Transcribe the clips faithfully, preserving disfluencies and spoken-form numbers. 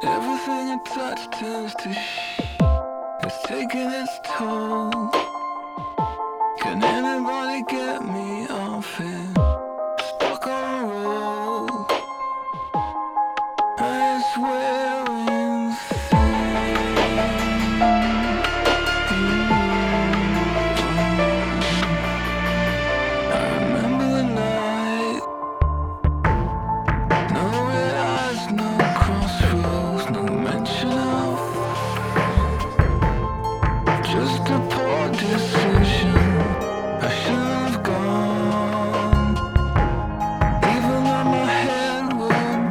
Everything I touch turns to sh. It's taking its toll. Can anybody get me off it? Stuck on a roll. I swear wearing thin. I remember the night. No red eyes, no crossroads, no mention of. Just a poor decision. I shouldn't have gone. Even though my head would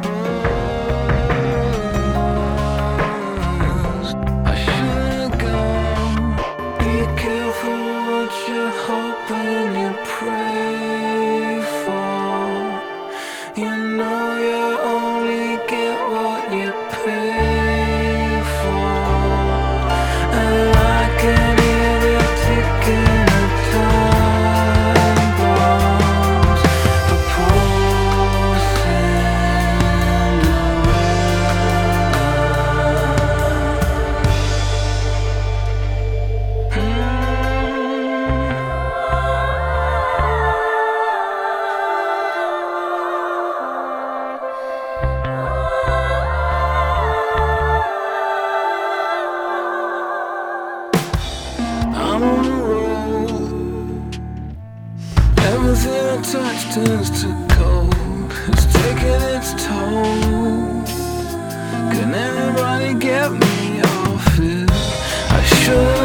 burst, I shouldn't have gone. Be careful what you hope and you pray for. You know you only get what you pay for. And I can hear the ticking of time bombs. The poor Cinderella. I'm on a roll. Everything I touch turns to gold. It's taking its toll. Can anybody get me off it? I should